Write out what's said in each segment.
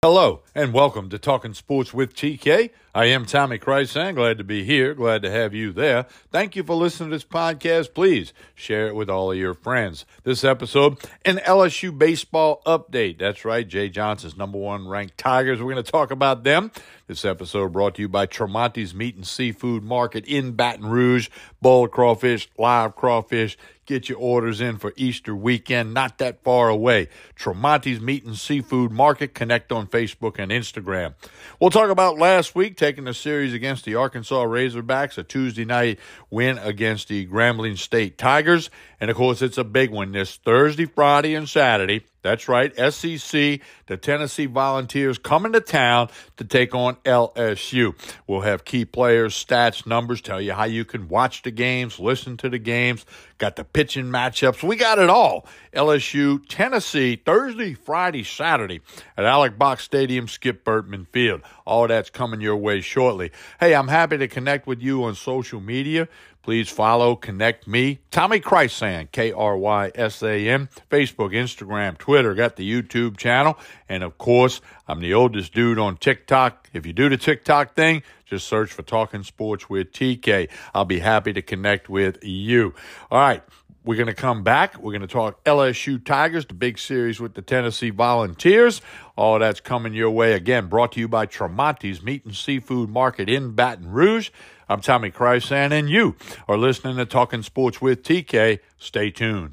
Hello, and welcome to Talking Sports with TK. I am Tommy Krysan. Glad to be here. Glad to have you there. Thank you for listening to this podcast. Please share it with all of your friends. This episode, an LSU baseball update. That's right, Jay Johnson's #1 ranked Tigers. We're going to talk about them. This episode brought to you by Tremonti's Meat and Seafood Market in Baton Rouge. Boiled crawfish, live crawfish. Get your orders in for Easter weekend, not that far away. Tremonti's Meat and Seafood Market. Connect on Facebook and Instagram. We'll talk about last week, taking the series against the Arkansas Razorbacks, a Tuesday night win against the Grambling State Tigers. And, of course, it's a big one this Thursday, Friday, and Saturday. That's right, SEC, the Tennessee Volunteers coming to town to take on LSU. We'll have key players, stats, numbers, tell you how you can watch the games, listen to the games, got the pitching matchups. We got it all. LSU, Tennessee, Thursday, Friday, Saturday at Alex Box Stadium, Skip Bertman Field. All that's coming your way shortly. Hey, I'm happy to connect with you on social media. Please follow, connect me, Tommy Krysan, Krysan, Facebook, Instagram, Twitter, got the YouTube channel, and of course, I'm the oldest dude on TikTok. If you do the TikTok thing, just search for Talking Sports with TK. I'll be happy to connect with you. All right. We're going to come back. We're going to talk LSU Tigers, the big series with the Tennessee Volunteers. All that's coming your way. Again, brought to you by Tremonti's Meat and Seafood Market in Baton Rouge. I'm Tommy Krysan, and you are listening to Talking Sports with TK. Stay tuned.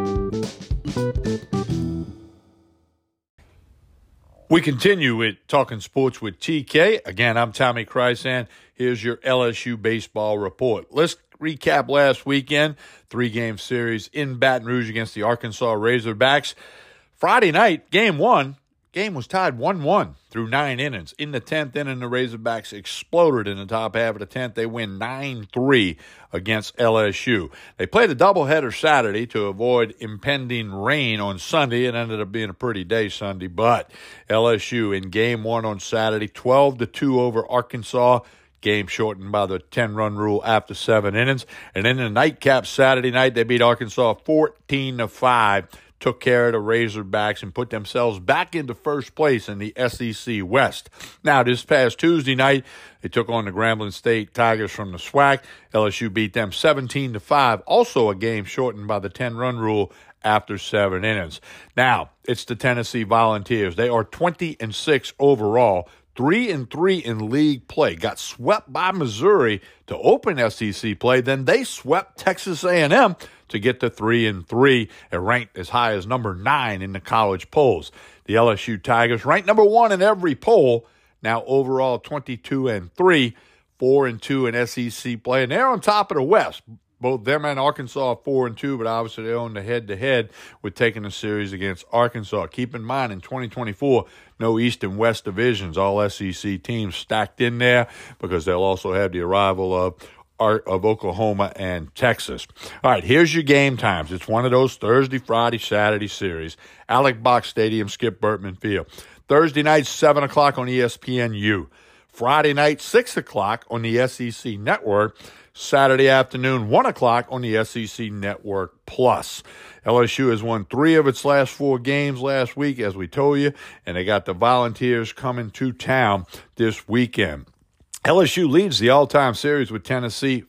We continue with Talking Sports with TK. Again, I'm Tommy Krysan. Here's your LSU baseball report. Let's recap last weekend. 3-game series in Baton Rouge against the Arkansas Razorbacks. Friday night, game 1. Game was tied 1-1 through 9 innings. In the 10th inning, the Razorbacks exploded in the top half of the 10th. They win 9-3 against LSU. They played a doubleheader Saturday to avoid impending rain on Sunday. It ended up being a pretty day Sunday, but LSU in game 1 on Saturday, 12-2 over Arkansas. Game shortened by the 10-run rule after 7 innings. And in the nightcap Saturday night, they beat Arkansas 14-5. Took care of the Razorbacks and put themselves back into first place in the SEC West. Now, this past Tuesday night, they took on the Grambling State Tigers from the SWAC. LSU beat them 17-5. Also a game shortened by the 10-run rule after 7 innings. Now, it's the Tennessee Volunteers. They are 20-6 overall. 3-3 in league play. Got swept by Missouri to open SEC play. Then they swept Texas A&M to get to 3-3 and ranked as high as number 9 in the college polls. The LSU Tigers ranked number 1 in every poll. Now overall 22-3, 4-2 in SEC play. And they're on top of the West. Both them and Arkansas are 4-2, but obviously they own the head-to-head with taking the series against Arkansas. Keep in mind, in 2024, no East and West divisions, all SEC teams stacked in there because they'll also have the arrival of Oklahoma and Texas. All right, here's your game times. It's one of those Thursday, Friday, Saturday series. Alex Box Stadium, Skip Bertman Field. Thursday night, 7 o'clock on ESPNU. Friday night, 6 o'clock on the SEC Network. Saturday afternoon, 1 o'clock on the SEC Network Plus. LSU has won 3 of its last 4 games last week, as we told you, and they got the Volunteers coming to town this weekend. LSU leads the all-time series with Tennessee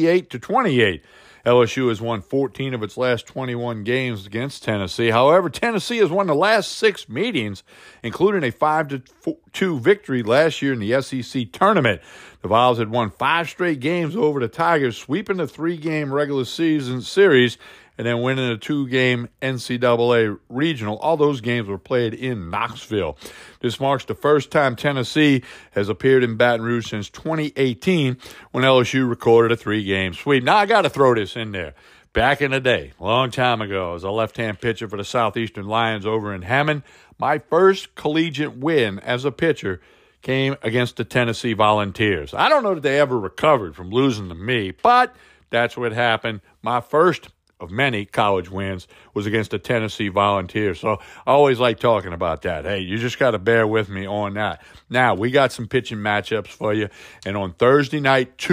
58-28. LSU has won 14 of its last 21 games against Tennessee. However, Tennessee has won the last 6 meetings, including a 5-2 victory last year in the SEC tournament. The Vols had won 5 straight games over the Tigers, sweeping the 3-game regular season series and then winning a 2-game NCAA regional. All those games were played in Knoxville. This marks the first time Tennessee has appeared in Baton Rouge since 2018 when LSU recorded a 3-game sweep. Now, I got to throw this in there. Back in the day, a long time ago, as a left-hand pitcher for the Southeastern Lions over in Hammond, my first collegiate win as a pitcher came against the Tennessee Volunteers. I don't know that they ever recovered from losing to me, but that's what happened. My first of many college wins was against the Tennessee Volunteers. So I always like talking about that. Hey, you just got to bear with me on that. Now, we got some pitching matchups for you. And on Thursday night, 2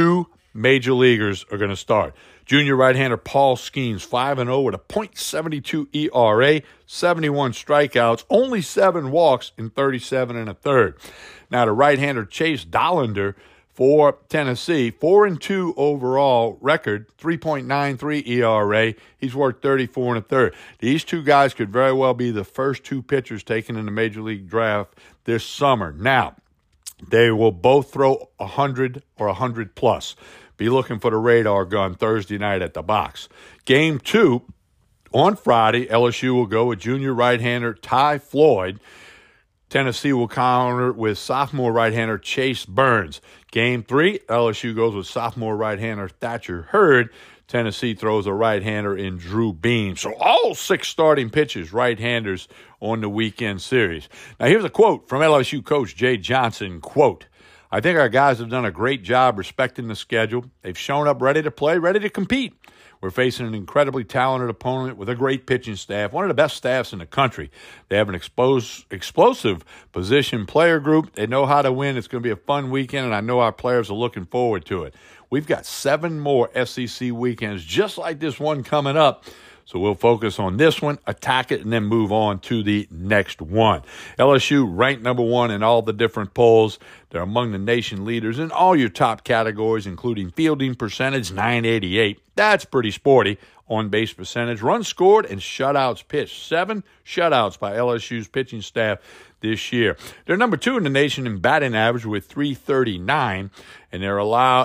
major leaguers are going to start. Junior right-hander Paul Skeens, 5-0 with a .72 ERA, 71 strikeouts, only 7 walks in 37 1/3. Now, the right-hander Chase Dollander for Tennessee, 4-2 overall record, 3.93 ERA. He's worked 34 1/3. These two guys could very well be the first 2 pitchers taken in the Major League Draft this summer. Now, they will both throw 100 or 100 plus. Be looking for the radar gun Thursday night at the box. Game 2 on Friday, LSU will go with junior right-hander Ty Floyd. Tennessee will counter with sophomore right-hander Chase Burns. Game 3, LSU goes with sophomore right-hander Thatcher Hurd. Tennessee throws a right-hander in Drew Beam. So all 6 starting pitchers, right-handers on the weekend series. Now here's a quote from LSU coach Jay Johnson, quote, "I think our guys have done a great job respecting the schedule. They've shown up ready to play, ready to compete. We're facing an incredibly talented opponent with a great pitching staff, one of the best staffs in the country. They have an explosive position player group. They know how to win. It's going to be a fun weekend, and I know our players are looking forward to it. We've got 7 more SEC weekends just like this one coming up. So we'll focus on this one, attack it, and then move on to the next one." LSU ranked number 1 in all the different polls. They're among the nation leaders in all your top categories, including fielding percentage, 988. That's pretty sporty. On-base percentage, runs scored, and shutouts pitched. 7 shutouts by LSU's pitching staff this year. They're number 2 in the nation in batting average with 339, and their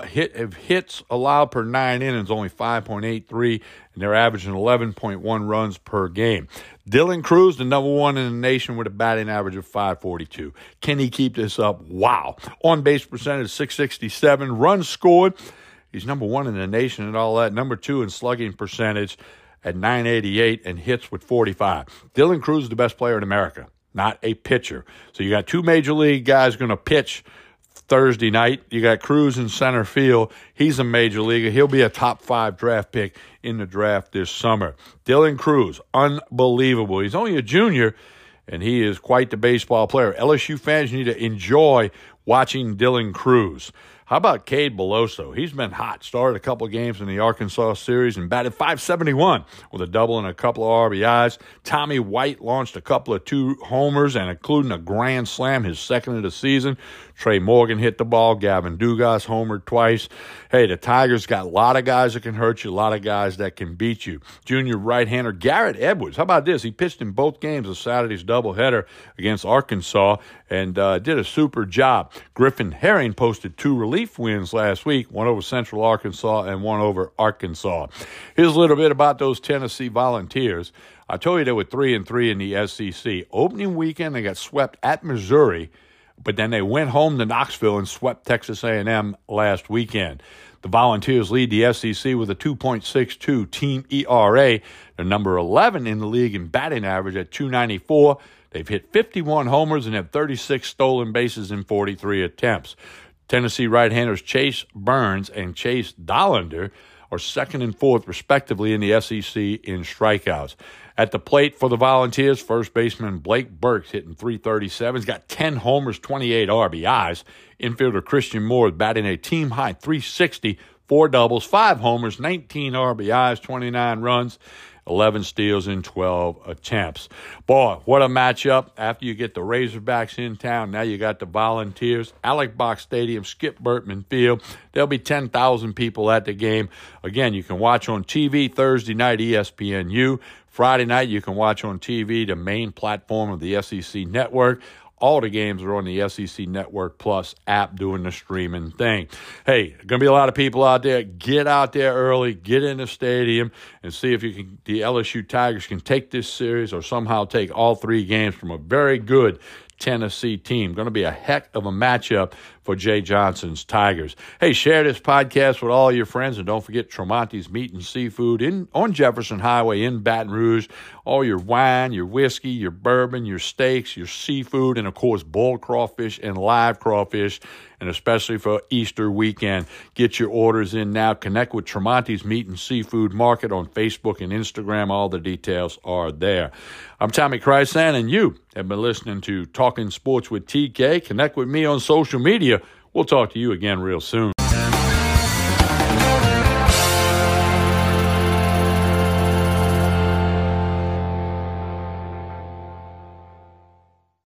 hits allowed per 9 innings only 5.83, and they're averaging 11.1 runs per game. Dylan Cruz, the number 1 in the nation with a batting average of 542. Can he keep this up? Wow. On-base percentage, 667. Runs scored. He's number 1 in the nation and all that. Number 2 in slugging percentage at 988 and hits with 45. Dylan Cruz is the best player in America, not a pitcher. So you got 2 major league guys going to pitch Thursday night. You got Cruz in center field. He's a major leaguer. He'll be a top 5 draft pick in the draft this summer. Dylan Cruz, unbelievable. He's only a junior, and he is quite the baseball player. LSU fans need to enjoy watching Dylan Cruz. How about Cade Beloso? He's been hot. Started a couple of games in the Arkansas series and batted .571 with a double and a couple of RBIs. Tommy White launched a couple of 2 homers and including a grand slam, his second of the season. Trey Morgan hit the ball. Gavin Dugas homered twice. Hey, the Tigers got a lot of guys that can hurt you, a lot of guys that can beat you. Junior right-hander Garrett Edwards. How about this? He pitched in both games of Saturday's doubleheader against Arkansas and did a super job. Griffin Herring posted 2 relief wins last week, one over Central Arkansas and one over Arkansas. Here's a little bit about those Tennessee Volunteers. I told you they were 3-3 in the SEC. Opening weekend, they got swept at Missouri, but then they went home to Knoxville and swept Texas A&M last weekend. The Volunteers lead the SEC with a 2.62 team ERA. They're number 11 in the league in batting average at 294. They've hit 51 homers and have 36 stolen bases in 43 attempts. Tennessee right-handers Chase Burns and Chase Dollander are 2nd and 4th, respectively, in the SEC in strikeouts. At the plate for the Volunteers, first baseman Blake Burks hitting .337. He's got 10 homers, 28 RBIs. Infielder Christian Moore batting a team-high .360, 4 doubles, 5 homers, 19 RBIs, 29 runs, 11 steals in 12 attempts. Boy, what a matchup. After you get the Razorbacks in town, now you got the Volunteers. Alec Box Stadium, Skip Bertman Field. There'll be 10,000 people at the game. Again, you can watch on TV Thursday night, ESPNU. Friday night, you can watch on TV, the main platform of the SEC Network. All the games are on the SEC Network Plus app doing the streaming thing. Hey, going to be a lot of people out there. Get out there early, get in the stadium, and see if the LSU Tigers can take this series or somehow take all 3 games from a very good Tennessee team. Going to be a heck of a matchup for Jay Johnson's Tigers. Hey, share this podcast with all your friends, and don't forget Tremonti's Meat and Seafood on Jefferson Highway in Baton Rouge. All your wine, your whiskey, your bourbon, your steaks, your seafood, and, of course, boiled crawfish and live crawfish, and especially for Easter weekend. Get your orders in now. Connect with Tremonti's Meat and Seafood Market on Facebook and Instagram. All the details are there. I'm Tommy Krysan, and you have been listening to Talking Sports with TK. Connect with me on social media. We'll talk to you again real soon.